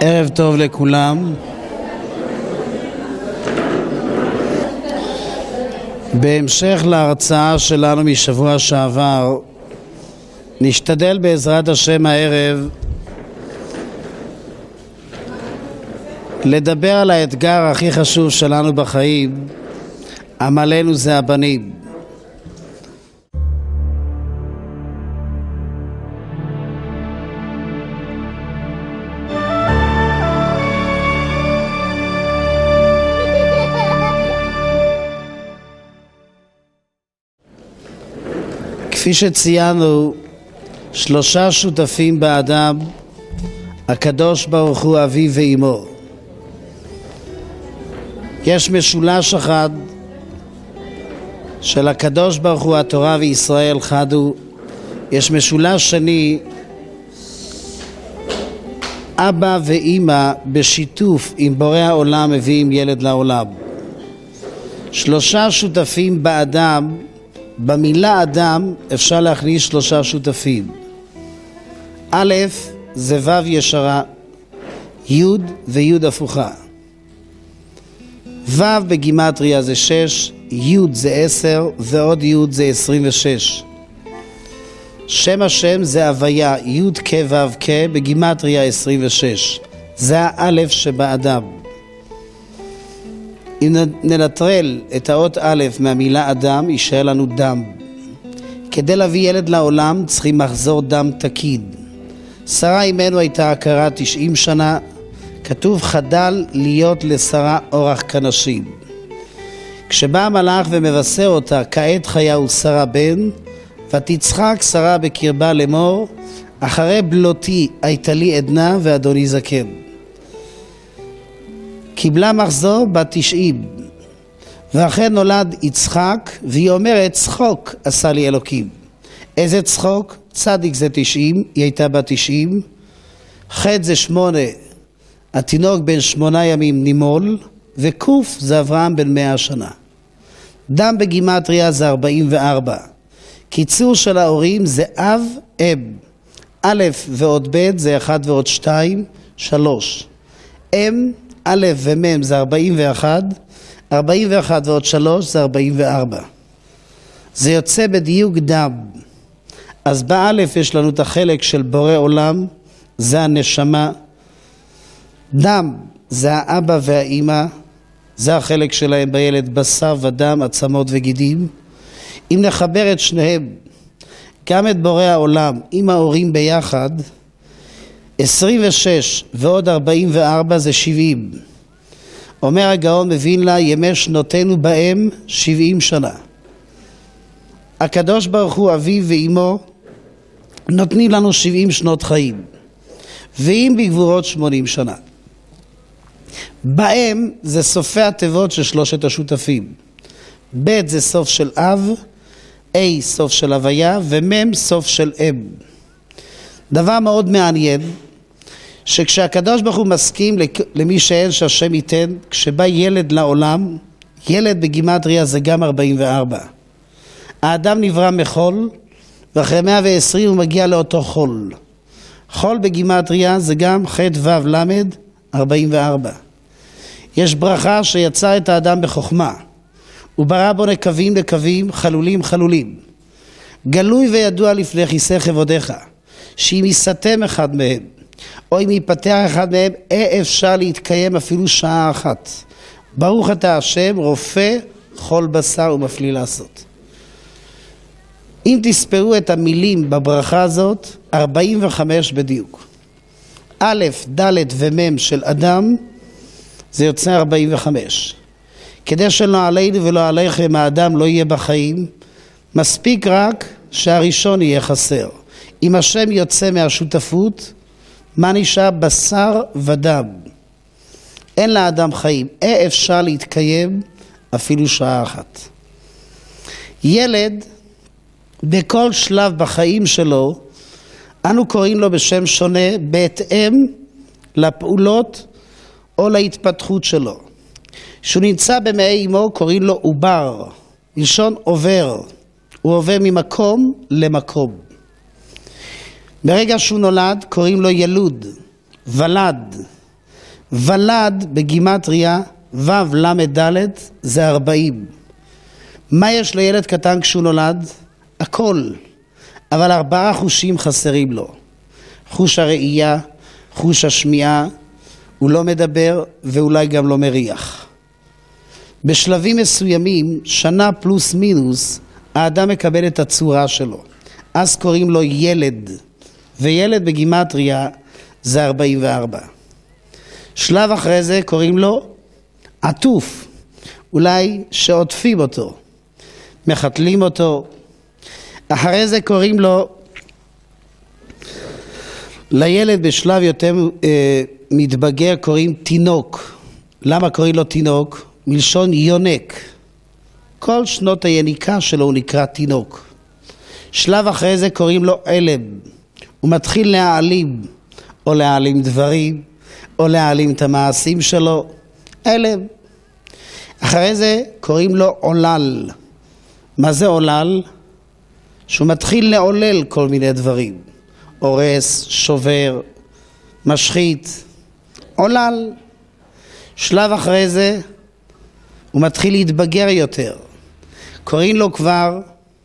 ערב טוב לכולם. בהמשך להרצאה שלנו משבוע שעבר, נשתדל בעזרת השם הערב לדבר על האתגר הכי חשוב שלנו בחיים. עמלנו זה הבנים. כפי שציינו, 3 שותפים באדם, הקדוש ברוך הוא אביו ואמו. יש משולש אחד של הקדוש ברוך הוא, התורה וישראל חדו. יש משולש שני, אבא ואמא בשיתוף עם בורא העולם מביאים ילד לעולם. 3 שותפים באדם. במילה אדם אפשר להכניס 3 שותפים. א' זה ו' ישרה, י' וי' הפוכה. ו' בגימטריה זה 6, י' זה 10 ועוד י' זה 26. שם השם זה הוויה, י' כ' ו' כ', בגימטריה 26. זה האלף שבאדם. אם ננטרל את האות א' מהמילה אדם, יישאר לנו דם. כדי להביא ילד לעולם צריכים מחזור דם תקין. שרה אימנו הייתה עקרה 90 שנה. כתוב חדל להיות לשרה אורח כנשים. כשבא המלאך ומבשר אותה, כעת חיהו שרה בן, ותצחק שרה בקרבה לאמור, אחרי בלותי הייתה לי עדנה ואדוני זקן. קיבלה מחזור בת 90, ואחרי נולד יצחק, והיא אומרת, צחוק עשה לי אלוקים. איזה צחוק? צדיק זה 90, היא הייתה בת 90, ח' זה 8, התינוק בן 8 ימים נימול, וקוף זה אברהם בן 100 שנה. דם בגימטריה זה 44. קיצור של ההורים זה אב, אם. א' ועוד ב' זה 1 ועוד 2, 3. אם, א' ומ' זה 41, 41 ועוד 3 זה 44. זה יוצא בדיוק דם. אז באלף יש לנו את החלק של בורא עולם, זה הנשמה. דם זה האבא והאימא, זה החלק שלהם בילד, בשר ודם, עצמות וגידים. אם נחבר את שניהם, גם את בורא העולם עם ההורים ביחד, 26 ועוד 44 זה 70. אומר הגאון מווילנה, ימי שנותינו בהם 70 שנה. הקדוש ברוך הוא אביו ואמו נותנים לנו 70 שנות חיים, ואם בגבורות 80 שנה. בהם זה סופי התיבות של 3 השותפים. ב' זה סוף של אב, A סוף של הוויה, ומ' סוף של אם. דבר מאוד מעניין, שכשהקדוש ברוך הוא מסכים למי שאין שהשם ייתן, כשבא ילד לעולם, ילד בגימטריה זה גם 44. האדם נברא מחול, ואחרי 120 הוא מגיע לאותו חול. חול בגימטריה זה גם ח' ו' למד 44. יש ברכה שיצר את האדם בחוכמה. הוא ברא בו נקבים נקבים, חלולים חלולים. גלוי וידוע לפני כיסא כבודיך, שאם יסתם אחד מהם, או אם ייפתח אחד מהם, אפשר להתקיים אפילו שעה אחת. ברוך אתה השם, רופא כל בשר ומפליא לעשות. אם תספרו את המילים בברכה הזאת, 45 בדיוק. א', ד' ומ' של אדם, זה יוצא 45. כדי שלא עלינו ולא עליכם האדם לא יהיה בחיים, מספיק רק שהראשון יהיה חסר. אם השם יוצא מהשותפות, מה נשאר? בשר ודם. אין לאדם חיים. אפשר להתקיים אפילו שעה אחת. ילד, בכל שלב בחיים שלו, אנו קוראים לו בשם שונה בהתאם לפעולות או להתפתחות שלו. כשהוא נמצא במעי אמו קוראים לו עובר, מלשון עובר. הוא עובר ממקום למקום. ברגע שהוא נולד קוראים לו ילוד, ולד. ולד בגימטריה ו' למד ד' זה 40. מה יש לילד קטן כשהוא נולד? הכל. אבל 4 חושים חסרים לו. חוש הראייה, חוש השמיעה, הוא לא מדבר ואולי גם לא מריח. בשלבים מסוימים, שנה פלוס מינוס, האדם מקבל את הצורה שלו. אז קוראים לו ילד, וילד בגימטריה זה 44. שלב אחרי זה קוראים לו עטוף, אולי שעוטפים אותו, מחתלים אותו. אחרי זה קוראים לו, לילד בשלב יותר מתבגר קוראים תינוק. למה קוראים לו תינוק? מלשון יונק. כל שנות היניקה שלו הוא נקרא תינוק. שלב אחרי זה קוראים לו אלם. הוא מתחיל להעלים, או להעלים דברים, או להעלים את המעשים שלו. אלם. אחרי זה קוראים לו עולל. מה זה עולל? שהוא מתחיל לעולל כל מיני דברים. הורס, שובר, משחית. עולל. שלב אחרי זה הוא מתחיל להתבגר יותר. קוראים לו כבר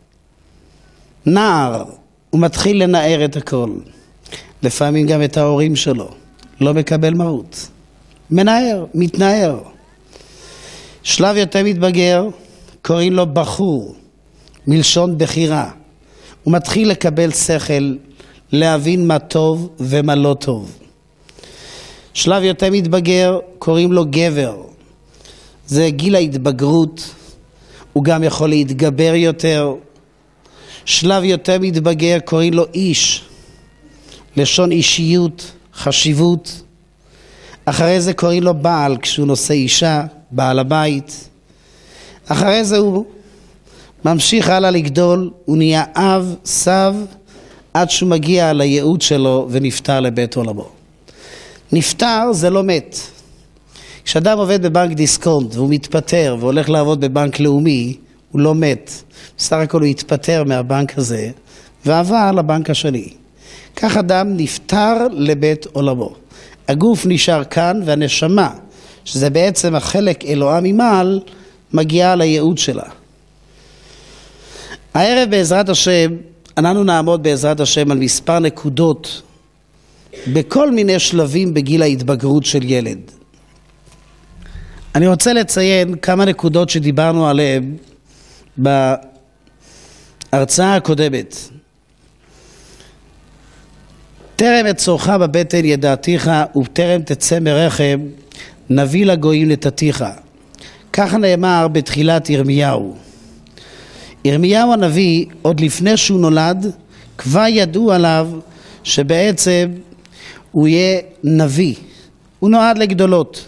נער. הוא מתחיל לנער את הכל. לפעמים גם את ההורים שלו. לא מקבל מרות. מנער, מתנער. שלב יותר מתבגר, קוראים לו בחור, מלשון בחירה. הוא מתחיל לקבל שכל, להבין מה טוב ומה לא טוב. שלב יותר מתבגר, קוראים לו גבר. זה גיל ההתבגרות, הוא גם יכול להתגבר יותר. שלב יותר מתבגר, קוראים לו איש, לשון אישיות, חשיבות. אחרי זה קוראים לו בעל, כשהוא נושא אישה, בעל הבית. אחרי זה הוא ממשיך הלאה לגדול, הוא נהיה אב, סב, עד שהוא מגיע לייעוד שלו ונפטר לבית עולמו. נפטר זה לא מת. כשאדם עובד בבנק דיסקונט והוא מתפטר והולך לעבוד בבנק לאומי, הוא לא מת. בסך הכל הוא התפטר מהבנק הזה ועבר לבנק השני. כך אדם נפטר לבית עולמו. הגוף נשאר כאן והנשמה, שזה בעצם החלק אלוהה ממעל, מגיעה לייעוד שלה. הערב בעזרת השם, אנחנו נעמוד בעזרת השם על מספר נקודות בכל מיני שלבים בגיל ההתבגרות של ילד. אני רוצה לציין כמה נקודות שדיברנו עליהן בהרצאה הקודמת. טרם את צורך בבטן ידעתיך ובטרם תצא מרחם נביא לגויים נתתיך. כך נאמר בתחילת ירמיהו. ירמיהו הנביא עוד לפני שהוא נולד כבר ידעו עליו שבעצם הוא יהיה נביא. הוא נועד לגדולות.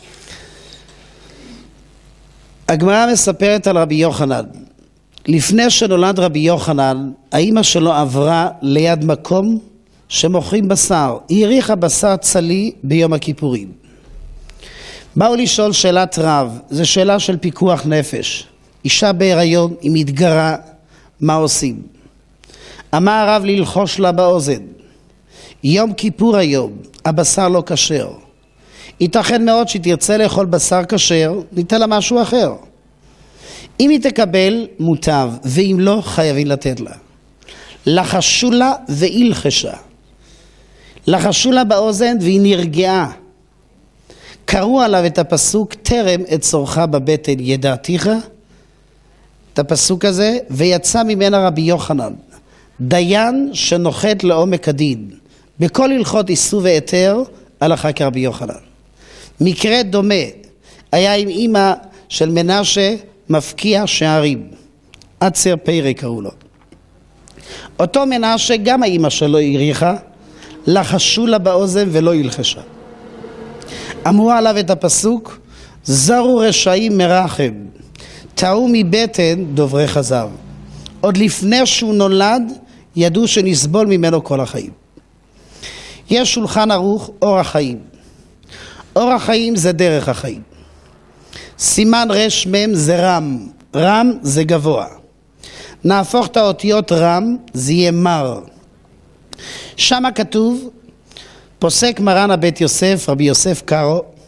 הגמרא מספרת על רבי יוחנן. לפני שנולד רבי יוחנן, האמא שלו עברה ליד מקום שמוכרים בשר. היא הריחה בשר צלי ביום הכיפורים. באו לשאול שאלת רב, זו שאלה של פיקוח נפש. אישה בהיריון, היא מתגרה, מה עושים? אמר הרב ללחוש לה באוזן, יום כיפור היום, הבשר לא כשר. ייתכן מאוד שתרצה לאכול בשר כשר, ניתן לה משהו אחר. אם היא תקבל, מוטב, ואם לא, חייבים לתת לה. לחשו לה והילחשה. לחשו לה באוזן והיא נרגעה. קראו עליו את הפסוק, טרם את צורך בבטן ידעתיך, את הפסוק הזה, ויצא ממנה רבי יוחנן, דיין שנוחת לעומק הדין. בכל הלכות איסור והיתר, הלכה כרבי יוחנן. מקרה דומה היה עם אמא של מנשה מפקיע שערים. עצר פרק קראו לו. אותו מנשה גם האמא שלו הריחה, לחשו לה באוזן ולא הלחשה. אמרו עליו את הפסוק, זרו רשעים מרחם, טעו מבטן דוברי חזב. עוד לפני שהוא נולד, ידעו שנסבול ממנו כל החיים. יש שולחן ערוך אור החיים. אור החיים זה דרך החיים. סימן רש מם זה רם. רם זה גבוה. נהפוך את האותיות רם, זה יהיה מר. שם כתוב, פוסק מרן הבית יוסף, רבי יוסף קארו,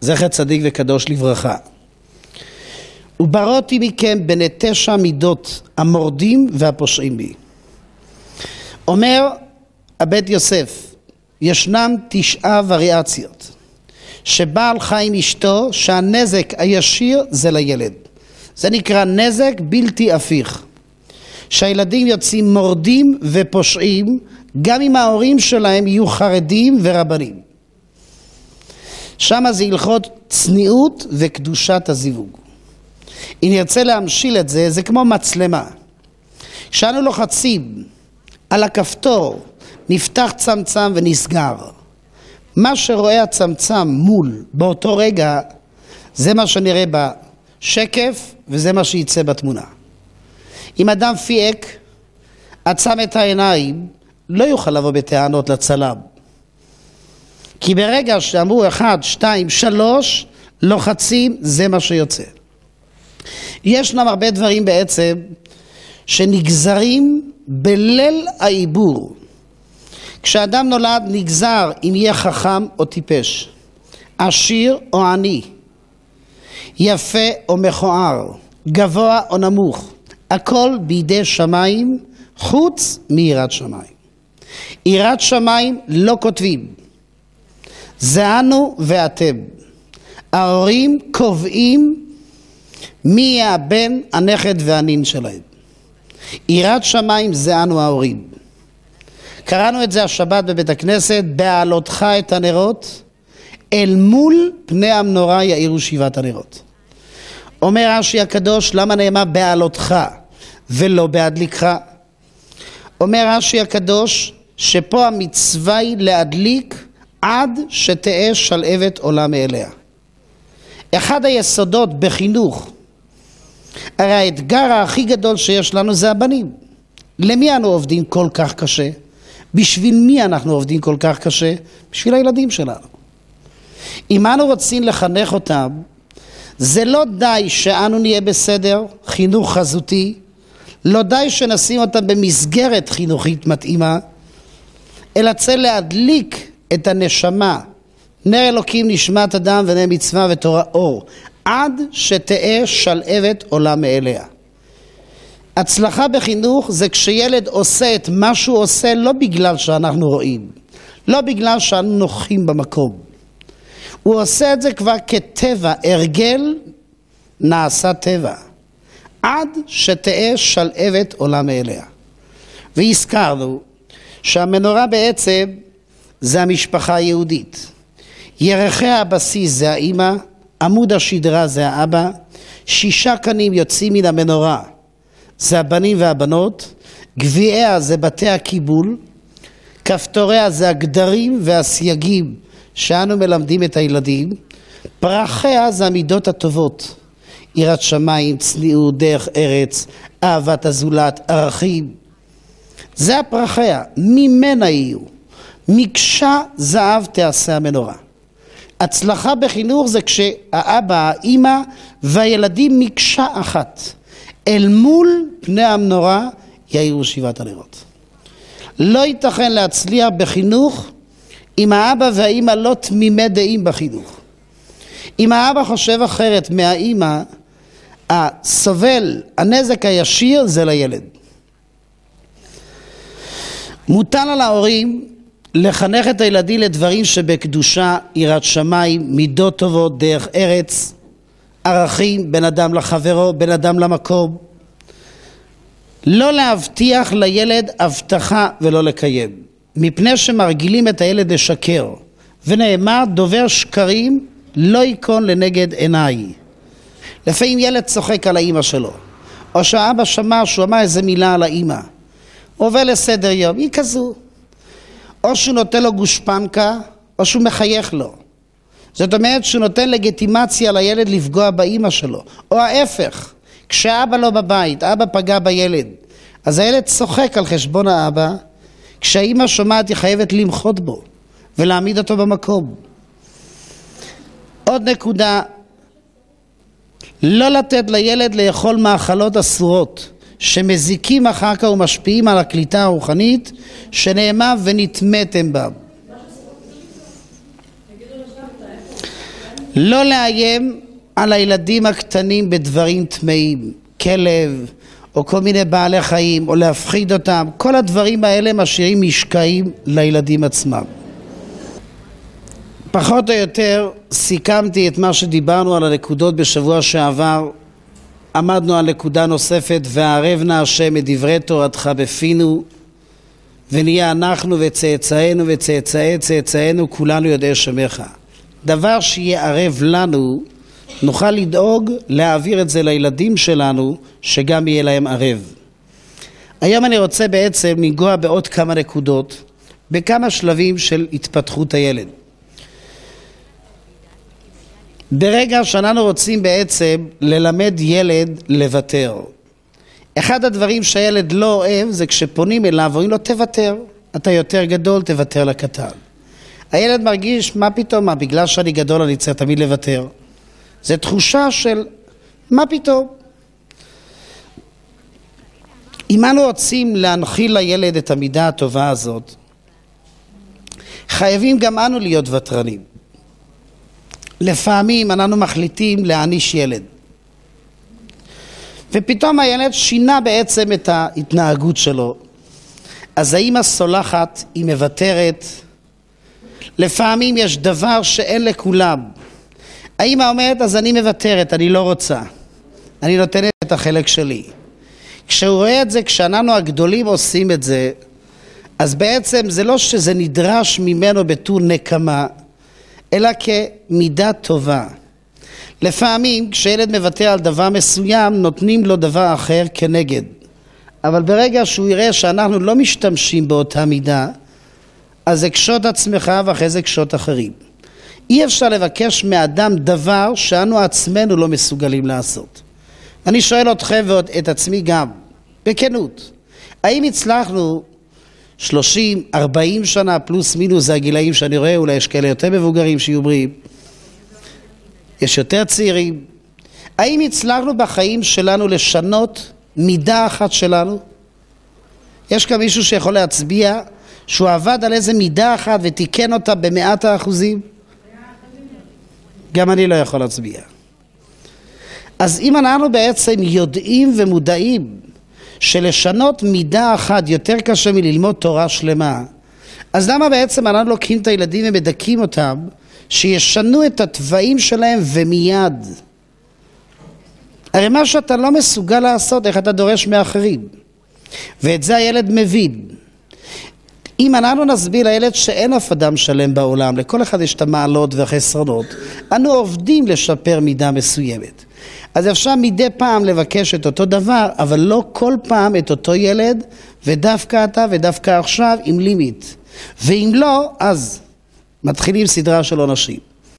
זכר צדיק וקדוש לברכה. ובראתי מכם בני 9 מידות המורדים והפושעים בי. אומר הבית יוסף, ישנם 9 וריאציות שבעל חי עם אשתו שהנזק הישיר זה לילד. זה נקרא נזק בלתי הפיך. שהילדים יוצאים מורדים ופושעים גם אם ההורים שלהם יהיו חרדים ורבנים. שם זה הלכות צניעות וקדושת הזיווג. אם נרצה להמשיל את זה, זה כמו מצלמה. כשאנו לוחצים על הכפתור, נפתח צמצם ונסגר. מה שרואה הצמצם מול באותו רגע, זה מה שנראה בשקף וזה מה שיצא בתמונה. אם אדם פייק, עצם את העיניים, לא יוכל לבוא בטענות לצלם. כי ברגע שאמרו 1, 2, 3, לוחצים, זה מה שיוצא. ישנם הרבה דברים בעצם שנגזרים בליל העיבור. כשאדם נולד נגזר אם יהיה חכם או טיפש, עשיר או עני, יפה או מכוער, גבוה או נמוך. הכל בידי שמיים חוץ מיראת שמיים. יראת שמיים לא כותבים. זה אנו ואתם. ההורים קובעים מי יהיה הבן, הנכד והנין שלהם. יראת שמיים זה אנו ההורים. קראנו את זה השבת בבית הכנסת, בהעלותך את הנרות, אל מול פני המנורה יאירו 7 הנרות. אומר רש"י הקדוש, למה נאמר בהעלותך ולא בהדליקך? אומר רש"י הקדוש, שפה המצווה היא להדליק עד שתהא שלהבת עולה מאליה. אחד היסודות בחינוך, הרי האתגר הכי גדול שיש לנו זה הבנים. למי אנו עובדים כל כך קשה? בשביל מי אנחנו עובדים כל כך קשה? בשביל הילדים שלנו. אם אנו רוצים לחנך אותם, זה לא די שאנו נהיה בסדר, חינוך חזותי, לא די שנשים אותם במסגרת חינוכית מתאימה, אלא צריך להדליק את הנשמה, נר אלוקים נשמת אדם ונר מצווה ותורה אור, עד שתהא שלהבת עולה מאליה. הצלחה בחינוך זה כשילד עושה את מה שהוא עושה לא בגלל שאנחנו רואים, לא בגלל שאנו נוחים במקום. הוא עושה את זה כבר כטבע, הרגל נעשה טבע, עד שתהא שלהבת עולה מאליה. והזכרנו שהמנורה בעצם זה המשפחה היהודית. ירחי הבסיס זה האמא, עמוד השדרה זה האבא, 6 קנים יוצאים מן המנורה, זה הבנים והבנות, גביעיה זה בתי הקיבול, כפתוריה זה הגדרים והסייגים שאנו מלמדים את הילדים, פרחיה זה המידות הטובות, יראת שמיים, צניעות, דרך ארץ, אהבת הזולת, ערכים. זה הפרחיה, ממנה יהיו. מקשה זהב תעשה המנורה. הצלחה בחינוך זה כשהאבא, האמא והילדים מקשה אחת. אל מול פני המנורה יאירו 7 הנרות. לא ייתכן להצליח בחינוך אם האבא והאמא לא תמימי דעים בחינוך. אם האבא חושב אחרת מהאמא, הסובל, הנזק הישיר זה לילד. מוטל על ההורים לחנך את הילדים לדברים שבקדושה, יראת שמיים, מידות טובות, דרך ארץ, ערכים, בין אדם לחברו, בין אדם למקום. לא להבטיח לילד הבטחה ולא לקיים, מפני שמרגילים את הילד לשקר, ונאמר דובר שקרים לא ייכון לנגד עיניי. לפעמים ילד צוחק על האמא שלו, או שהאבא שמע שהוא אמר איזה מילה על האמא, עובר לסדר יום, היא כזו, או שהוא נותן לו גושפנקה או שהוא מחייך לו. זאת אומרת שהוא נותן לגיטימציה לילד לפגוע באמא שלו, או ההפך, כשאבא לא בבית, אבא פגע בילד, אז הילד צוחק על חשבון האבא, כשהאמא שומעת היא חייבת למחות בו ולהעמיד אותו במקום. עוד נקודה, לא לתת לילד לאכול מאכלות אסורות שמזיקים אחר כך ומשפיעים על הקליטה הרוחנית, שנאמר ונטמאתם בם. לא לאיים על הילדים הקטנים בדברים טמאים, כלב או כל מיני בעלי חיים, או להפחיד אותם. כל הדברים האלה משאירים משקעים לילדים עצמם. פחות או יותר סיכמתי את מה שדיברנו על הנקודות בשבוע שעבר. עמדנו על נקודה נוספת, והערב נא השם את דברי תורתך בפינו, ונהיה אנחנו וצאצאינו וצאצאי צאצאינו כולנו יודעי שמך. דבר שיהיה ערב לנו, נוכל לדאוג להעביר את זה לילדים שלנו, שגם יהיה להם ערב. היום אני רוצה בעצם לנגוע בעוד כמה נקודות, בכמה שלבים של התפתחות הילד. ברגע שאנחנו רוצים בעצם ללמד ילד לוותר. אחד הדברים שהילד לא אוהב זה כשפונים אליו ואומרים לו תוותר, אתה יותר גדול, תוותר לקטן. הילד מרגיש מה פתאום, מה בגלל שאני גדול אני צריך תמיד לוותר. זה תחושה של מה פתאום. אם אנו רוצים להנחיל לילד את המידה הטובה הזאת, חייבים גם אנו להיות ותרנים. לפעמים אנחנו מחליטים להעניש ילד, ופתאום הילד שינה בעצם את ההתנהגות שלו. אז האמא סולחת, היא מוותרת. לפעמים יש דבר שאין לכולם. האמא אומרת, אז אני מוותרת, אני לא רוצה. אני נותנת את החלק שלי. כשהוא רואה את זה, כשאנחנו הגדולים עושים את זה, אז בעצם זה לא שזה נדרש ממנו בתור נקמה, אלא כמידה טובה. לפעמים כשילד מוותר על דבר מסוים, נותנים לו דבר אחר כנגד. אבל ברגע שהוא יראה שאנחנו לא משתמשים באותה מידה, אז זה קשות עצמך ואחרי זה קשות אחרים. אי אפשר לבקש מאדם דבר שאנו עצמנו לא מסוגלים לעשות. אני שואל אתכם ואת עצמי גם, בכנות, האם הצלחנו 30, 40 שנה פלוס מינוס, זה הגילאים שאני רואה, אולי יש כאלה יותר מבוגרים שיהיו בריאים, יש יותר צעירים, האם הצלחנו בחיים שלנו לשנות מידה אחת שלנו? יש כאן מישהו שיכול להצביע שהוא עבד על איזה מידה אחת ותיקן אותה ב100%? גם אני לא יכול להצביע. אז אם אנחנו בעצם יודעים ומודעים שלשנות מידה אחת יותר קשה מללמוד תורה שלמה, אז למה בעצם אנחנו לוקחים את הילדים ומדקים אותם שישנו את התוואים שלהם ומיד? הרי מה שאתה לא מסוגל לעשות, איך אתה דורש מאחרים? ואת זה הילד מבין. אם אנחנו נסביר לילד שאין אף אדם שלם בעולם, לכל אחד יש את המעלות והחסרונות, אנו עובדים לשפר מידה מסוימת. אז אפשר מדי פעם לבקש את אותו דבר, אבל לא כל פעם את אותו ילד, ודווקא אתה ודווקא עכשיו עם לימיט. ואם לא, אז מתחילים סדרה של עונשים.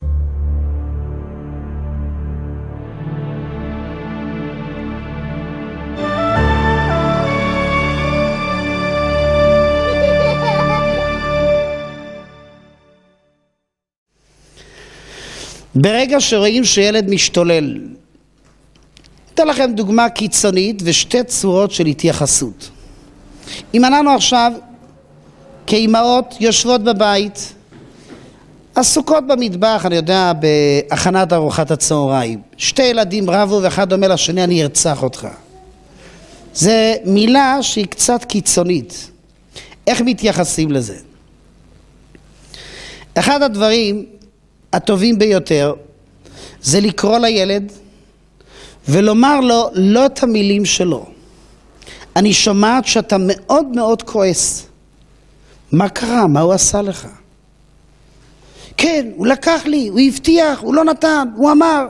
ברגע שרואים שילד משתולל, אתן לכם דוגמה קיצונית ושתי צורות של התייחסות. אם אנחנו עכשיו כאימהות יושבות בבית, עסוקות במטבח, אני יודע, בהכנת ארוחת הצהריים, שתי ילדים רבו ואחד אומר לשני אני ארצח אותך. זה מילה שהיא קצת קיצונית. איך מתייחסים לזה? אחד הדברים הטובים ביותר זה לקרוא לילד ולומר לו לא את המילים שלו. אני שומעת שאתה מאוד מאוד כועס. מה קרה? מה הוא עשה לך? כן, הוא לקח לי, הוא הבטיח, הוא לא נתן, הוא אמר.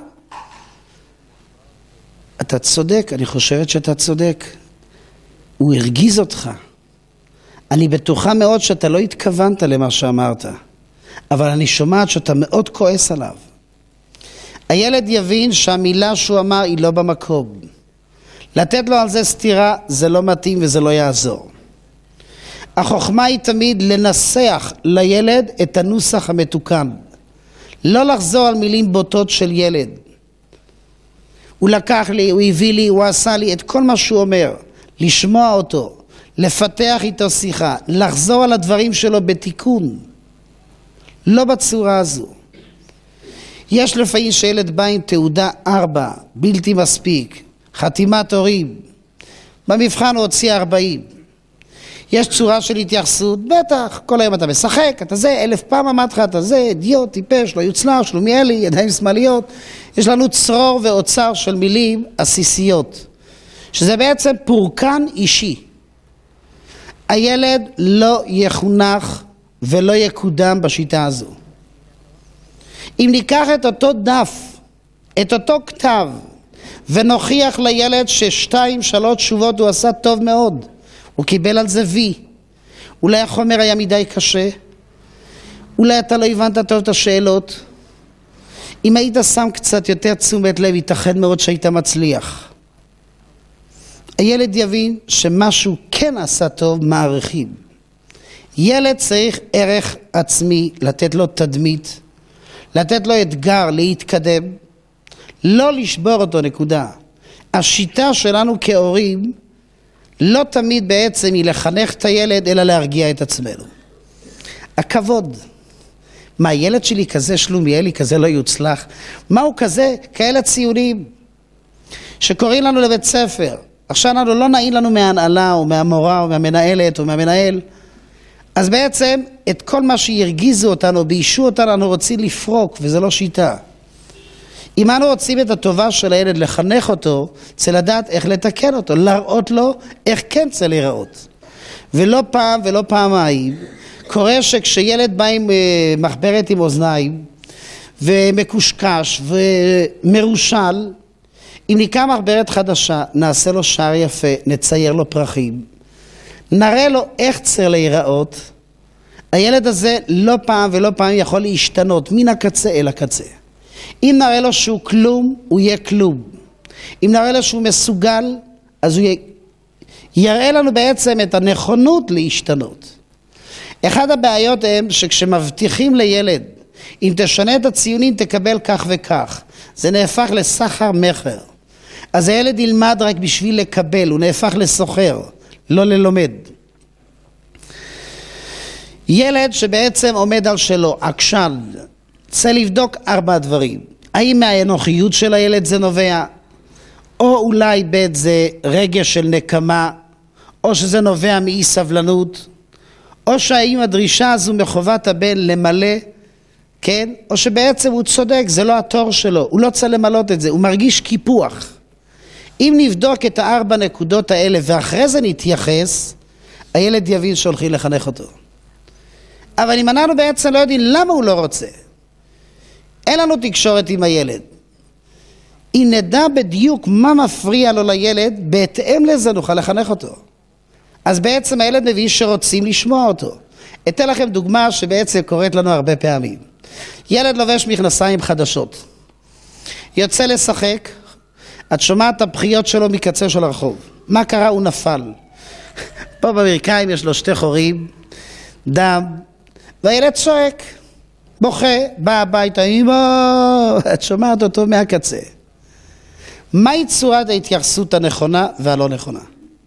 אתה צודק, אני חושבת שאתה צודק. הוא הרגיז אותך. אני בטוחה מאוד שאתה לא התכוונת למה שאמרת. אבל אני שומעת שאתה מאוד כועס עליו. הילד יבין שהמילה שהוא אמר היא לא במקום. לתת לו על זה סתירה זה לא מתאים וזה לא יעזור. החוכמה היא תמיד לנסח לילד את הנוסח המתוקן. לא לחזור על מילים בוטות של ילד. הוא לקח לי, הוא הביא לי, הוא עשה לי, את כל מה שהוא אומר. לשמוע אותו, לפתח איתו שיחה, לחזור על הדברים שלו בתיקון. לא בצורה הזו. יש לפעמים שילד בא עם תעודה 4, בלתי מספיק, חתימת הורים, במבחן הוא הוציא 40. יש צורה של התייחסות, בטח, כל היום אתה משחק, אתה זה, 1000 פעם אמרת לך, אתה זה, אידיוט, טיפש, לא יוצלח, שלומיאלי, ידיים שמאליות. יש לנו צרור ואוצר של מילים עסיסיות, שזה בעצם פורקן אישי. הילד לא יחונך ולא יקודם בשיטה הזו. אם ניקח את אותו דף, את אותו כתב, ונוכיח לילד ששתיים, 3 תשובות הוא עשה טוב מאוד, הוא קיבל על זה וי, אולי החומר היה מדי קשה, אולי אתה לא הבנת טוב את השאלות, אם היית שם קצת יותר תשומת לב, ייתכן מאוד שהיית מצליח. הילד יבין שמשהו כן עשה טוב, מעריכים. ילד צריך ערך עצמי, לתת לו תדמית, לתת לו אתגר להתקדם, לא לשבור אותו, נקודה. השיטה שלנו כהורים לא תמיד בעצם היא לחנך את הילד, אלא להרגיע את עצמנו. הכבוד. מה, הילד שלי כזה שלומיאלי, כזה לא יוצלח? מה הוא כזה? כאלה ציונים שקוראים לנו לבית ספר. עכשיו אנחנו לא נעים לנו מההנהלה או מהמורה או מהמנהלת או מהמנהל. אז בעצם את כל מה שירגיזו אותנו, ביישו אותנו, אנחנו רוצים לפרוק, וזה לא שיטה. אם אנו רוצים את הטובה של הילד, לחנך אותו, צריך לדעת איך לתקן אותו, להראות לו איך כן צריך להיראות. ולא פעם ולא פעמיים, קורה שכשילד בא עם מחברת עם אוזניים, ומקושקש ומרושל, אם ניקח מחברת חדשה, נעשה לו שער יפה, נצייר לו פרחים, נראה לו איך צריך להיראות, הילד הזה לא פעם ולא פעם יכול להשתנות מן הקצה אל הקצה. אם נראה לו שהוא כלום, הוא יהיה כלום. אם נראה לו שהוא מסוגל, אז הוא יראה לנו בעצם את הנכונות להשתנות. אחד הבעיות הם שכשמבטיחים לילד, אם תשנה את הציונים תקבל כך וכך, זה נהפך לסחר מחר. אז הילד ילמד רק בשביל לקבל, הוא נהפך לסוחר, לא ללומד. ילד שבעצם עומד על שלו, עקשן, צריך לבדוק 4 דברים. האם מהאנוכיות של הילד זה נובע, או אולי זה רגש של נקמה, או שזה נובע מאי סבלנות, או שהאם הדרישה הזו מחובת הבן למלא, כן? או שבעצם הוא צודק, זה לא התור שלו, הוא לא צריך למלות את זה, הוא מרגיש קיפוח. אם נבדוק את 4 נקודות האלה ואחרי זה נתייחס, הילד יבין שהולכים לחנך אותו. אבל אם אנחנו בעצם לא יודעים למה הוא לא רוצה, אין לנו תקשורת עם הילד. אם נדע בדיוק מה מפריע לו לילד, בהתאם לזה נוכל לחנך אותו. אז בעצם הילד מביא שרוצים לשמוע אותו. אתן לכם דוגמה שבעצם קורית לנו הרבה פעמים. ילד לובש מכנסיים חדשות, יוצא לשחק, את שומעת את הבחיות שלו מקצה של הרחוב. מה קרה? הוא נפל. פה באמריקאים יש לו 2 חורים, דם, והילד צועק, בוכה, בא הביתה, אמא, את שומעת אותו מהקצה. מהי צורת ההתייחסות הנכונה והלא נכונה?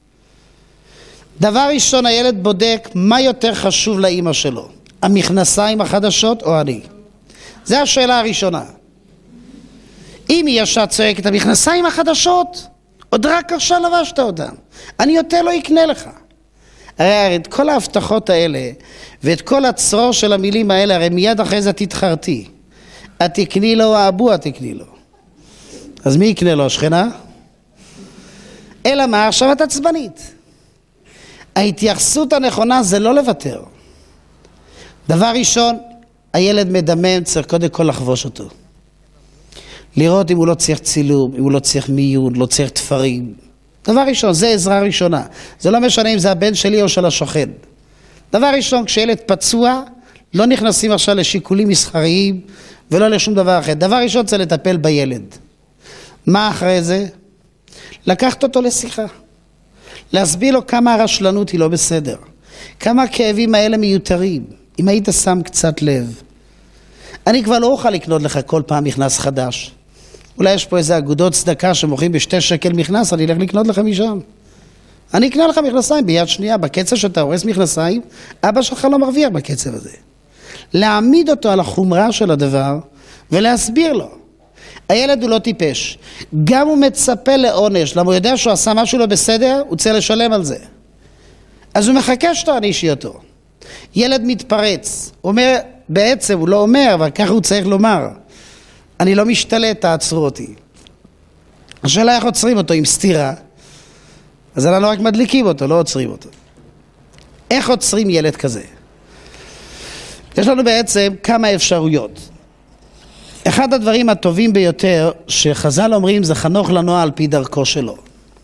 דבר ראשון, הילד בודק מה יותר חשוב לאמא שלו, המכנסיים החדשות או אני. זו השאלה הראשונה. אם היא ישר צועקת, המכנסיים החדשות, עוד רק עכשיו לבשת אותם, אני יותר לא אקנה לך. הרי את כל ההבטחות האלה ואת כל הצרור של המילים האלה, הרי מיד אחרי זה תתחרתי. את תקני לו, האבו את תקני לו. אז מי יקנה לו? השכנה? אלא מה? עכשיו את עצבנית. ההתייחסות הנכונה זה לא לוותר. דבר ראשון, הילד מדמם, צריך קודם כל לחבוש אותו. לראות אם הוא לא צריך צילום, אם הוא לא צריך מיון, לא צריך תפרים. דבר ראשון, זה עזרה ראשונה. זה לא משנה אם זה הבן שלי או של השוכן. דבר ראשון, כשילד פצוע, לא נכנסים עכשיו לשיקולים מסחריים ולא לשום דבר אחר. דבר ראשון, צריך לטפל בילד. מה אחרי זה? לקחת אותו לשיחה. להסביר לו כמה הרשלנות היא לא בסדר. כמה הכאבים האלה מיותרים. אם היית שם קצת לב. אני כבר לא אוכל לקנות לך כל פעם מכנס חדש. אולי יש פה איזה אגודות צדקה שמוכרים ב2 שקל מכנס, אני אלך לקנות לך משם. אני אקנה לך מכנסיים ביד שנייה, בקצב שאתה הורס מכנסיים, אבא שלך לא מרוויח בקצב הזה. להעמיד אותו על החומרה של הדבר, ולהסביר לו. הילד הוא לא טיפש. גם הוא מצפה לעונש, למה הוא יודע שהוא עשה משהו לא בסדר, הוא צריך לשלם על זה. אז הוא מחכה שתענישי אותו. ילד מתפרץ, הוא אומר, בעצם הוא לא אומר, אבל ככה הוא צריך לומר, אני לא משתלט, תעצרו אותי. השאלה איך עוצרים אותו עם סתירה, אז אנחנו רק מדליקים אותו, לא עוצרים אותו. איך עוצרים ילד כזה? יש לנו בעצם כמה אפשרויות. אחד הדברים הטובים ביותר שחז"ל אומרים זה חנוך לנוע על פי דרכו שלו.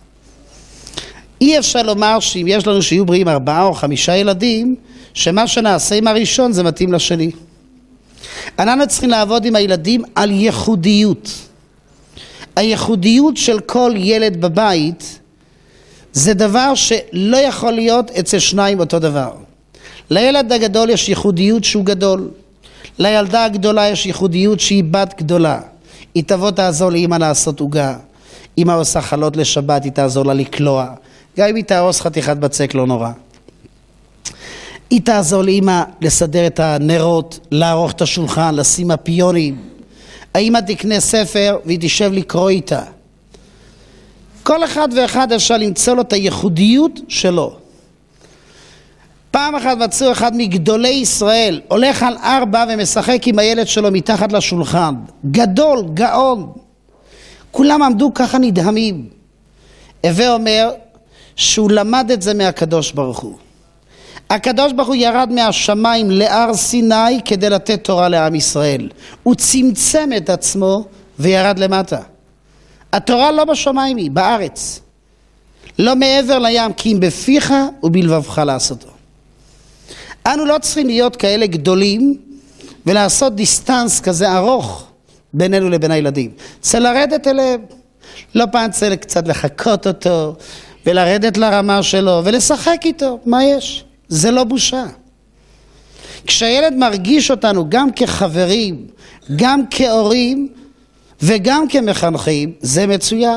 אי אפשר לומר שאם יש לנו שיהיו בריאים 4 או 5 ילדים, שמה שנעשה עם הראשון זה מתאים לשני. אנחנו צריכים לעבוד עם הילדים על ייחודיות. הייחודיות של כל ילד בבית זה דבר שלא יכול להיות אצל שניים אותו דבר. לילד הגדול יש ייחודיות שהוא גדול. לילדה הגדולה יש ייחודיות שהיא בת גדולה. היא תבוא תעזור לאמא לעשות עוגה. אמא עושה חלות לשבת, היא תעזור לה לקלוע. גם אם היא תהרוס חתיכת בצק לא נורא. היא תעזור לאמא לסדר את הנרות, לערוך את השולחן, לשים הפיונים. האמא תקנה ספר והיא תשב לקרוא איתה. כל אחד ואחד אפשר למצוא לו את הייחודיות שלו. פעם אחת מצאו אחד מגדולי ישראל, הולך על 4 ומשחק עם הילד שלו מתחת לשולחן. גדול, גאון. כולם עמדו ככה נדהמים. הווה אומר שהוא למד את זה מהקדוש ברוך הוא. הקדוש ברוך הוא ירד מהשמיים להר סיני כדי לתת תורה לעם ישראל. הוא צמצם את עצמו וירד למטה. התורה לא בשמיים היא, בארץ. לא מעבר לים, כי אם בפיך ובלבבך לעשותו. אנו לא צריכים להיות כאלה גדולים ולעשות דיסטנס כזה ארוך בינינו לבין הילדים. צריך לרדת אליהם. לא פעם צריך קצת לחכות אותו ולרדת לרמה שלו ולשחק איתו. מה יש? זה לא בושה. כשהילד מרגיש אותנו גם כחברים, גם כהורים וגם כמחנכים, זה מצוין.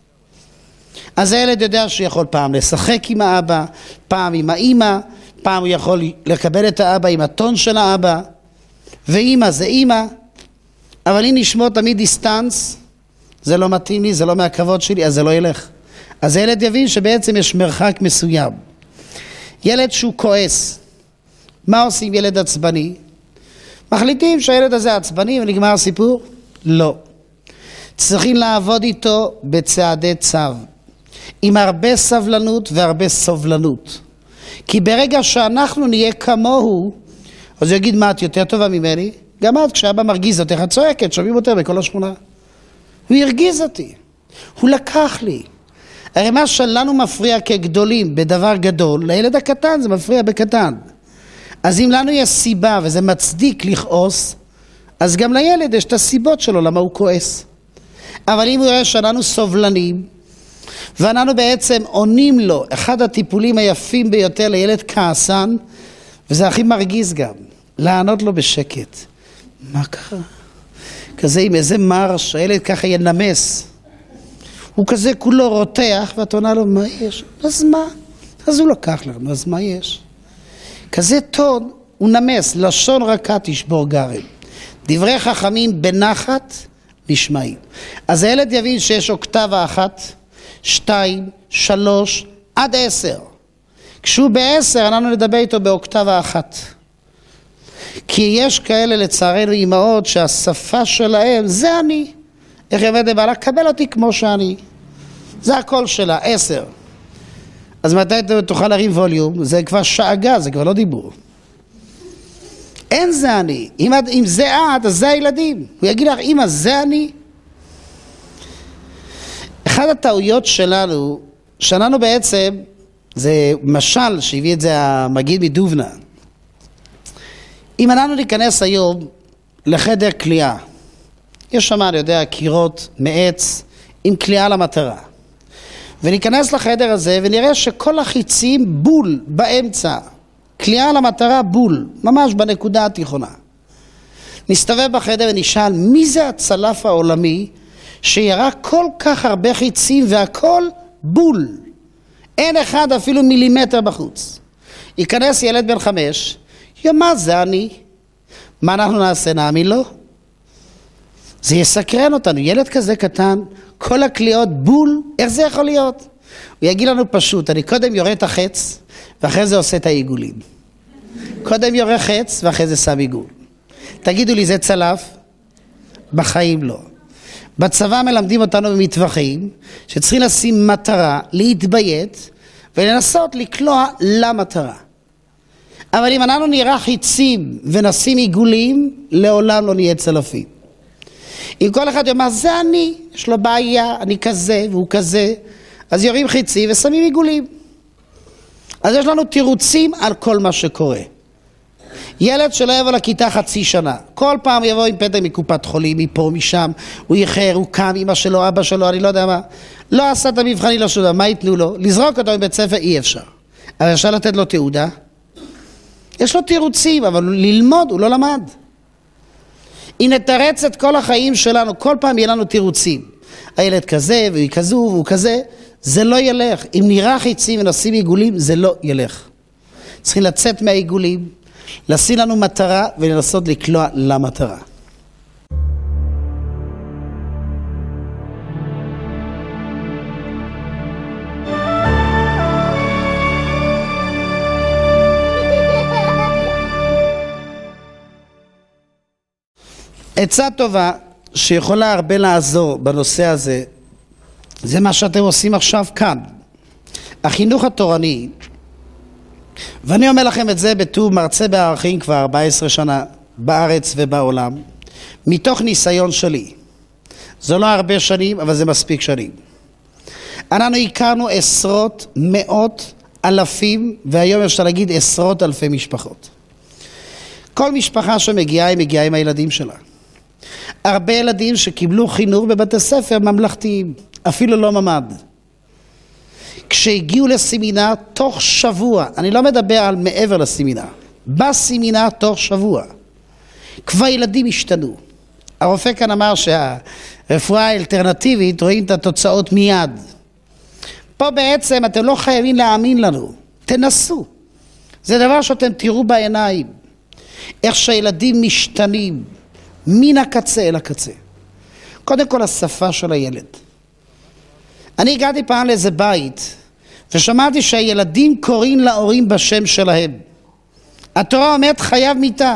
אז הילד יודע שהוא יכול פעם לשחק עם האבא, פעם עם האמא, פעם הוא יכול לקבל את האבא עם הטון של האבא, ואמא זה אמא, אבל אם נשמור תמיד דיסטנס, זה לא מתאים לי, זה לא מהכבוד שלי, אז זה לא ילך. אז הילד יבין שבעצם יש מרחק מסוים. ילד שהוא כועס, מה עושים ילד עצבני? מחליטים שהילד הזה עצבני ונגמר הסיפור? לא. צריכים לעבוד איתו בצעדי צו, עם הרבה סבלנות והרבה סובלנות. כי ברגע שאנחנו נהיה כמוהו, אז הוא יגיד, מה, את יותר טובה ממני? גם את, כשאבא מרגיז אותך, את צועקת, שומעים יותר בכל השכונה. הוא הרגיז אותי, הוא לקח לי. הרי מה שלנו מפריע כגדולים בדבר גדול, לילד הקטן זה מפריע בקטן. אז אם לנו יש סיבה וזה מצדיק לכעוס, אז גם לילד יש את הסיבות שלו למה הוא כועס. אבל אם הוא רואה שאנחנו סובלנים, ואנחנו בעצם עונים לו, אחד הטיפולים היפים ביותר לילד כעסן, וזה הכי מרגיז גם, לענות לו בשקט. מה קרה? כזה עם איזה מרש, הילד ככה ינמס. הוא כזה כולו רותח, ואת עונה לו, מה יש? אז מה? אז הוא לקח לנו, אז מה יש? כזה טון, הוא נמס, לשון רכה תשבור גרם. דברי חכמים בנחת נשמעים. אז הילד יבין שיש אוקטבה 1, 2, 3, עד 10. כשהוא ב10, אנחנו נדבר איתו באוקטבה 1. כי יש כאלה לצערנו אימהות שהשפה שלהם זה אני. איך היא אומרת לבעלה? קבל אותי כמו שאני. זה הכל שלה, 10. אז מתי תוכל להרים ווליום? זה כבר שאגה, זה כבר לא דיבור. אין זה אני. אם זה את, אז זה הילדים. הוא יגיד לך, אמא, זה אני. אחד הטעויות שלנו, שאנחנו בעצם, זה משל שהביא את זה המגיד מדובנה. אם אנחנו ניכנס היום לחדר כליאה, יש שם, אני יודע, קירות מעץ עם כליאה למטרה. וניכנס לחדר הזה ונראה שכל החיצים בול באמצע. כליאה למטרה בול, ממש בנקודה התיכונה. נסתובב בחדר ונשאל, מי זה הצלף העולמי שירה כל כך הרבה חיצים והכל בול? אין אחד אפילו מילימטר בחוץ. ייכנס ילד בן 5, מה זה אני? מה אנחנו נעשה? נאמין לו? זה יסקרן אותנו. ילד כזה קטן, כל הקליעות בול, איך זה יכול להיות? הוא יגיד לנו פשוט, אני קודם יורה את החץ, ואחרי זה עושה את העיגולים. קודם יורה חץ, ואחרי זה שם עיגול. תגידו לי, זה צלף? בחיים לא. בצבא מלמדים אותנו במטווחים, שצריכים לשים מטרה, להתביית, ולנסות לקלוע למטרה. אבל אם אנחנו נראה חיצים ונשים עיגולים, לעולם לא נהיה צלפים. אם כל אחד יאמר, זה אני, יש לו בעיה, אני כזה והוא כזה, אז יורים חיצים ושמים עיגולים. אז יש לנו תירוצים על כל מה שקורה. ילד שלא יבוא לכיתה חצי שנה, כל פעם יבוא עם פתק מקופת חולים, מפה, משם, הוא יחר, הוא קם, אמא שלו, אבא שלו, אני לא יודע מה, לא עשה את המבחני, לא שודה, מה יתנו לו? לזרוק אותו מבית ספר אי אפשר. אבל אפשר לתת לו תעודה? יש לו תירוצים, אבל ללמוד הוא לא למד. אם נתרץ את כל החיים שלנו, כל פעם יהיה לנו תירוצים. הילד כזה, והוא כזו, והוא כזה, זה לא ילך. אם נראה חיצים ונשים עיגולים, זה לא ילך. צריכים לצאת מהעיגולים, לשים לנו מטרה ולנסות לקלוע למטרה. עצה טובה שיכולה הרבה לעזור בנושא הזה, זה מה שאתם עושים עכשיו כאן. החינוך התורני, ואני אומר לכם את זה בתור מרצה בערכים כבר 14 שנה בארץ ובעולם, מתוך ניסיון שלי. זה לא הרבה שנים, אבל זה מספיק שנים. אנחנו הכרנו עשרות, מאות, אלפים, והיום אפשר להגיד עשרות אלפי משפחות. כל משפחה שמגיעה, היא מגיעה עם הילדים שלה. הרבה ילדים שקיבלו חינוך בבתי ספר ממלכתיים, אפילו לא ממד. כשהגיעו לסמינר תוך שבוע, אני לא מדבר על מעבר לסמינר, בסמינר תוך שבוע, כבר ילדים השתנו. הרופא כאן אמר שהרפואה האלטרנטיבית רואים את התוצאות מיד. פה בעצם אתם לא חייבים להאמין לנו, תנסו. זה דבר שאתם תראו בעיניים, איך שהילדים משתנים מן הקצה אל הקצה. קודם כל השפה של הילד. אני הגעתי פעם לאיזה בית, ושמעתי שהילדים קוראים להורים בשם שלהם. התורה אומרת חייב מיתה.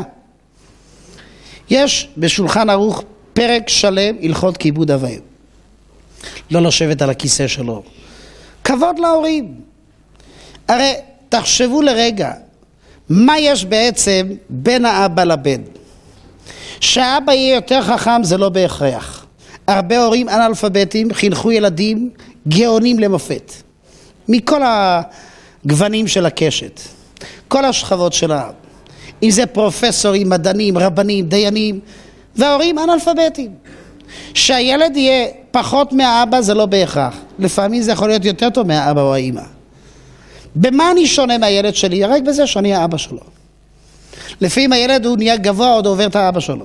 יש בשולחן ערוך פרק שלם הלכות כיבוד אב ואם. לא לשבת על הכיסא שלו. כבוד להורים. הרי תחשבו לרגע, מה יש בעצם בין האבא לבן? שהאבא יהיה יותר חכם זה לא בהכרח. הרבה הורים אנאלפביתים חינכו ילדים גאונים למופת. מכל הגוונים של הקשת. כל השכבות של העם. אם זה פרופסורים, מדענים, רבנים, דיינים, וההורים אנאלפביתים. שהילד יהיה פחות מהאבא זה לא בהכרח. לפעמים זה יכול להיות יותר טוב מהאבא או האמא. במה אני שונה מהילד שלי? רק בזה שאני האבא שלו. לפעמים הילד הוא נהיה גבוה עוד עובר את האבא שלו.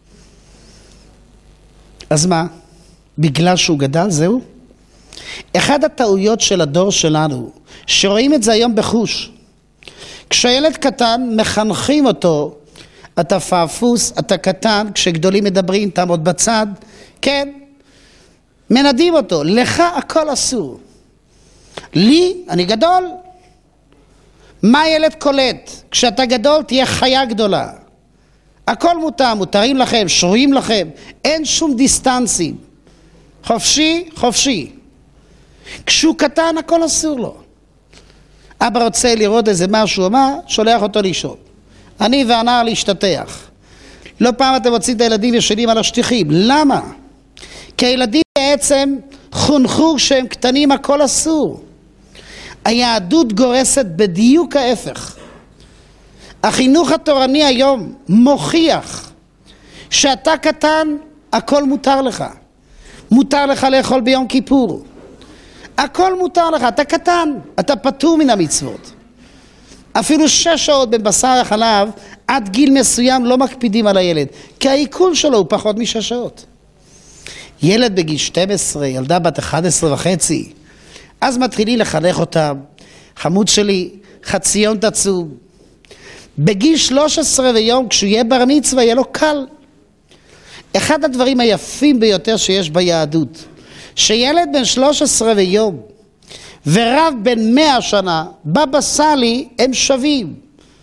אז מה? בגלל שהוא גדל זהו? אחד הטעויות של הדור שלנו, שרואים את זה היום בחוש. כשהילד קטן מחנכים אותו, אתה פעפוס, אתה קטן, כשגדולים מדברים תעמוד בצד, כן, מנדים אותו, לך הכל אסור. לי, אני גדול. מה ילד קולט? כשאתה גדול תהיה חיה גדולה. הכל מותר, מותרים לכם, שרויים לכם, אין שום דיסטנסים. חופשי, חופשי. כשהוא קטן הכל אסור לו. אבא רוצה לראות איזה משהו, מה? שולח אותו לישון. אני והנער להשתתח. לא פעם אתם מוצאים את הילדים ישנים על השטיחים. למה? כי הילדים בעצם חונכו שהם קטנים הכל אסור. היהדות גורסת בדיוק ההפך. החינוך התורני היום מוכיח שאתה קטן, הכל מותר לך. מותר לך לאכול ביום כיפור. הכל מותר לך, אתה קטן, אתה פטור מן המצוות. אפילו 6 שעות בבשר החלב, עד גיל מסוים לא מקפידים על הילד, כי העיכול שלו הוא פחות מ6 שעות. ילד בגיל 12, ילדה בת 11 וחצי, אז מתחילים לחנך אותם, חמוד שלי, חצי יום תצום. בגיל 13 ויום, כשהוא יהיה בר מצווה, יהיה לו קל. אחד הדברים היפים ביותר שיש ביהדות, שילד בן 13 ויום ורב בן 100 שנה, בבא סאלי, הם שווים.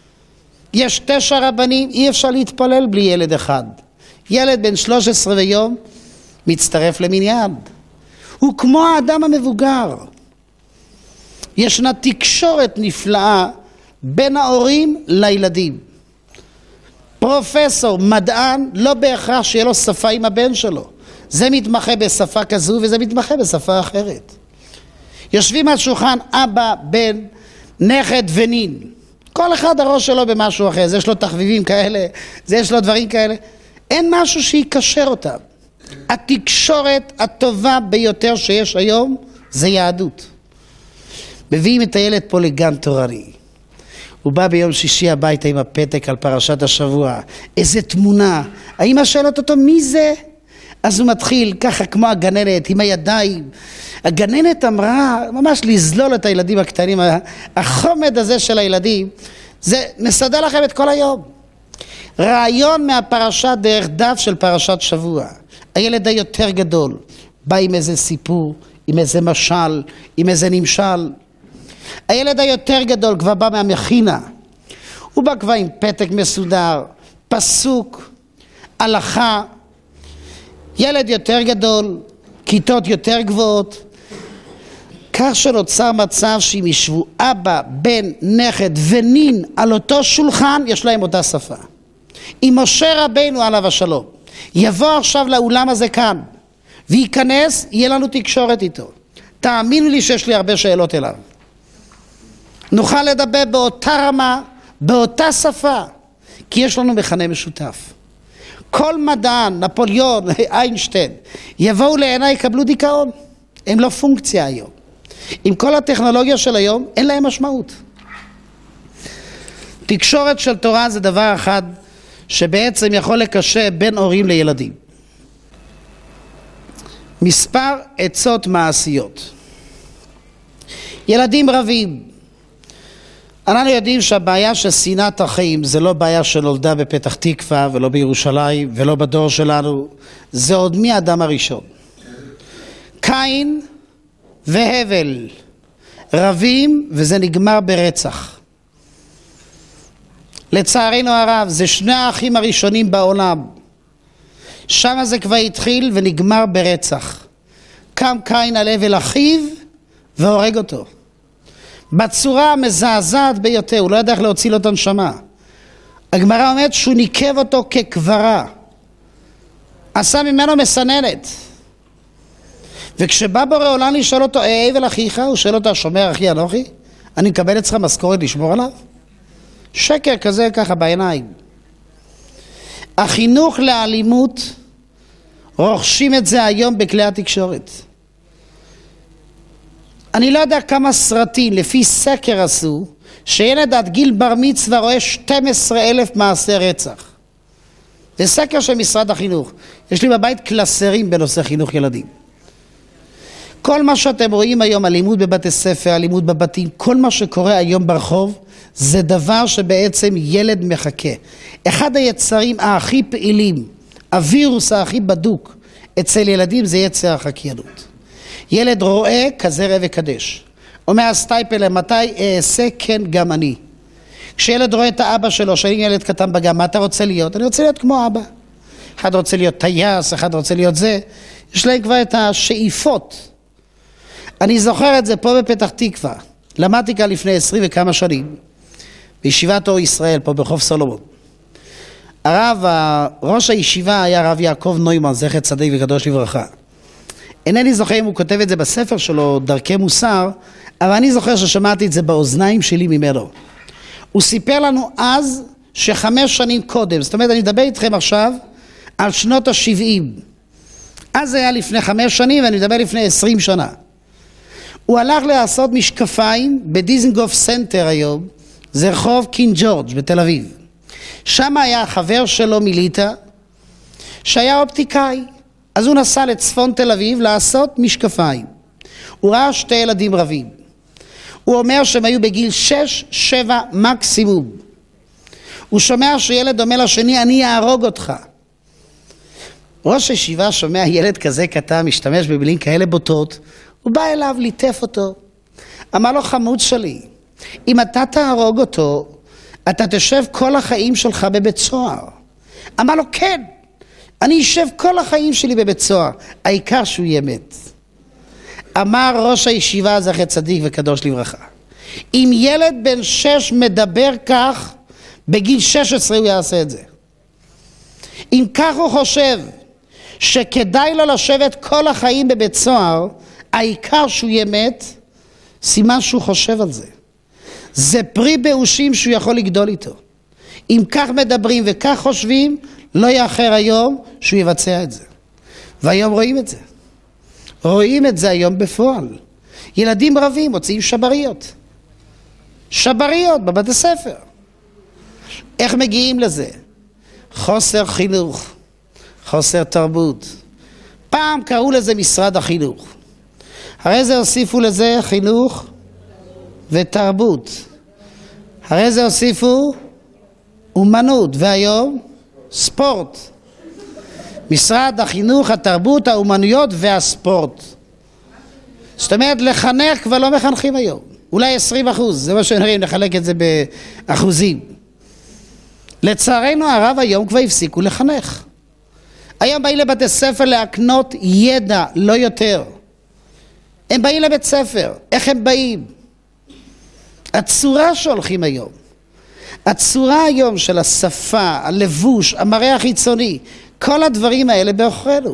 יש 9 רבנים, אי אפשר להתפלל בלי ילד אחד. ילד בן 13 ויום מצטרף למניין. הוא כמו האדם המבוגר. ישנה תקשורת נפלאה בין ההורים לילדים. פרופסור, מדען, לא בהכרח שיהיה לו שפה עם הבן שלו. זה מתמחה בשפה כזו וזה מתמחה בשפה אחרת. יושבים על שולחן אבא, בן, נכד ונין. כל אחד הראש שלו במשהו אחר. זה יש לו תחביבים כאלה, זה יש לו דברים כאלה. אין משהו שיקשר אותם. התקשורת הטובה ביותר שיש היום זה יהדות. מביאים את הילד פה לגן תורני. הוא בא ביום שישי הביתה עם הפתק על פרשת השבוע. איזה תמונה. האמא שואלת אותו מי זה? אז הוא מתחיל ככה כמו הגננת עם הידיים. הגננת אמרה ממש לזלול את הילדים הקטנים. החומד הזה של הילדים זה מסדר לכם את כל היום. רעיון מהפרשה דרך דף של פרשת שבוע. הילד היותר גדול בא עם איזה סיפור, עם איזה משל, עם איזה נמשל. הילד היותר גדול כבר בא מהמכינה. הוא בא כבר עם פתק מסודר, פסוק, הלכה. ילד יותר גדול, כיתות יותר גבוהות. כך שנוצר מצב שאם ישבו אבא, בן, נכד ונין על אותו שולחן, יש להם אותה שפה. אם משה רבינו עליו השלום יבוא עכשיו לאולם הזה כאן וייכנס, יהיה לנו תקשורת איתו. תאמינו לי שיש לי הרבה שאלות אליו. נוכל לדבר באותה רמה, באותה שפה, כי יש לנו מכנה משותף. כל מדען, נפוליאון, איינשטיין, יבואו לעיניי, יקבלו דיכאון. הם לא פונקציה היום. עם כל הטכנולוגיה של היום, אין להם משמעות. תקשורת של תורה זה דבר אחד שבעצם יכול לקשר בין הורים לילדים. מספר עצות מעשיות. ילדים רבים. אנחנו יודעים שהבעיה של שנאת החיים זה לא בעיה שנולדה בפתח תקווה ולא בירושלים ולא בדור שלנו. זה עוד מהאדם הראשון. קין והבל רבים וזה נגמר ברצח. לצערנו הרב זה שני האחים הראשונים בעולם. שם זה כבר התחיל ונגמר ברצח. קם קין על הבל אחיו והורג אותו. בצורה המזעזעת ביותר, הוא לא ידע איך להוציא לו את הנשמה. הגמרא אומרת שהוא ניקב אותו כקברה. עשה ממנו מסננת. וכשבא בורא עולם לשאול אותו, הבל אחיך, הוא שואל אותו, השומר אחי אנוכי? אני מקבל אצלך משכורת לשמור עליו? שקר כזה ככה בעיניים. החינוך לאלימות, רוכשים את זה היום בכלי התקשורת. אני לא יודע כמה סרטים, לפי סקר עשו, שילד עד גיל בר מצווה רואה 12,000 מעשי רצח. זה סקר של משרד החינוך. יש לי בבית קלסרים בנושא חינוך ילדים. כל מה שאתם רואים היום, אלימות בבתי ספר, אלימות בבתים, כל מה שקורה היום ברחוב, זה דבר שבעצם ילד מחכה. אחד היצרים הכי פעילים, הווירוס הכי בדוק אצל ילדים זה יצר החקיינות. ילד רואה כזה ראה וקדש. אומר הסטייפלר, מתי אעשה כן גם אני. כשילד רואה את האבא שלו, שאני ילד קטן בגן, מה אתה רוצה להיות? אני רוצה להיות כמו אבא. אחד רוצה להיות טייס, אחד רוצה להיות זה. יש להם כבר את השאיפות. אני זוכר את זה פה בפתח תקווה. למדתי כאן לפני 20 וכמה שנים. בישיבת אור ישראל, פה ברחוב סולומון. ראש הישיבה היה רב יעקב נוימן, זכר צדיק וקדוש לברכה. אינני זוכר אם הוא כותב את זה בספר שלו, דרכי מוסר, אבל אני זוכר ששמעתי את זה באוזניים שלי ממנו. הוא סיפר לנו אז ש5 שנים קודם, זאת אומרת אני מדבר איתכם עכשיו על שנות ה-70. אז זה היה לפני 5 שנים ואני מדבר לפני 20 שנה. הוא הלך לעשות משקפיים בדיזנגוף סנטר היום, זה רחוב קינג ג'ורג' בתל אביב. שם היה חבר שלו מליטה, שהיה אופטיקאי. אז הוא נסע לצפון תל אביב לעשות משקפיים. הוא ראה 2 ילדים רבים. הוא אומר שהם היו בגיל 6-7 מקסימום. הוא שומע שילד אומר לשני, אני אהרוג אותך. ראש הישיבה שומע ילד כזה קטן משתמש במילים כאלה בוטות, הוא בא אליו, ליטף אותו. אמר לו, חמוד שלי, אם אתה תהרוג אותו, אתה תשב כל החיים שלך בבית סוהר. אמר לו, כן, אני אשב כל החיים שלי בבית סוהר, העיקר שהוא יהיה מת. אמר ראש הישיבה, זכר צדיק וקדוש לברכה, אם ילד בן 6 מדבר כך, בגיל 16 הוא יעשה את זה. אם כך הוא חושב שכדאי לו לשבת כל החיים בבית סוהר, העיקר שהוא יהיה מת, סימן שהוא חושב על זה. זה פרי באושים שהוא יכול לגדול איתו. אם כך מדברים וכך חושבים, לא יאחר היום שהוא יבצע את זה. והיום רואים את זה. רואים את זה היום בפועל. ילדים רבים מוצאים שבריות. שבריות בבתי ספר. איך מגיעים לזה? חוסר חינוך, חוסר תרבות. פעם קראו לזה משרד החינוך. הרי זה הוסיפו לזה חינוך ותרבות. הרי זה הוסיפו אומנות, והיום ספורט. משרד החינוך, התרבות, האומנויות והספורט. זאת אומרת, לחנך כבר לא מחנכים היום. אולי 20%, זה מה שנראים, נחלק את זה באחוזים. לצערנו הרב היום כבר הפסיקו לחנך. היום באים לבתי ספר להקנות ידע, לא יותר. הם באים לבית ספר. איך הם באים? הצורה שהולכים היום. הצורה היום של השפה, הלבוש, המראה החיצוני, כל הדברים האלה באוכלנו.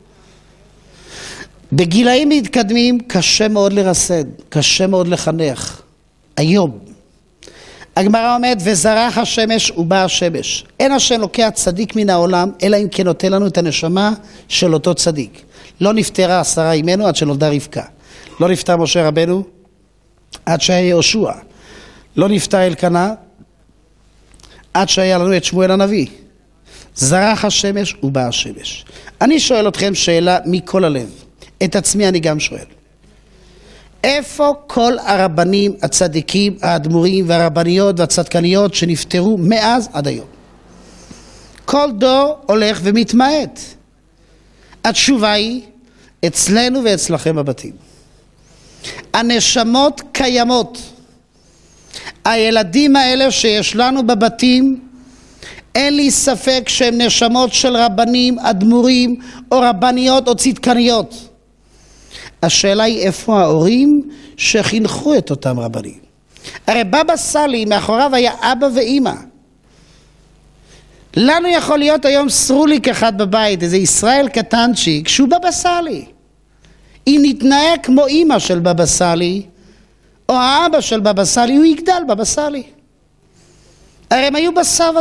בגילאים מתקדמים קשה מאוד לרסד, קשה מאוד לחנך. היום. הגמרא אומרת, וזרח השמש ובא השמש. אין השם לוקח צדיק מן העולם, אלא אם כן נותן לנו את הנשמה של אותו צדיק. לא נפטרה שרה אימנו עד שנולדה רבקה. לא נפטר משה רבנו עד שהיה יהושע. לא נפטר אלקנה עד שהיה לנו את שמואל הנביא. זרח השמש ובא השמש. אני שואל אתכם שאלה מכל הלב. את עצמי אני גם שואל. איפה כל הרבנים, הצדיקים, האדמו"רים והרבניות והצדקניות שנפטרו מאז עד היום? כל דור הולך ומתמעט. התשובה היא אצלנו ואצלכם בבתים. הנשמות קיימות. הילדים האלה שיש לנו בבתים, אין לי ספק שהם נשמות של רבנים, אדמו"רים או רבניות או צדקניות. השאלה היא איפה ההורים שחינכו את אותם רבנים. הרי בבא סאלי מאחוריו היה אבא ואמא. לנו יכול להיות היום סרוליק אחד בבית, איזה ישראל קטנצ'יק, שהוא בבא סאלי. אם נתנהג כמו אמא של בבא סאלי, או האבא של בבא סאלי, הוא יגדל בבא סאלי. הרי הם היו בשר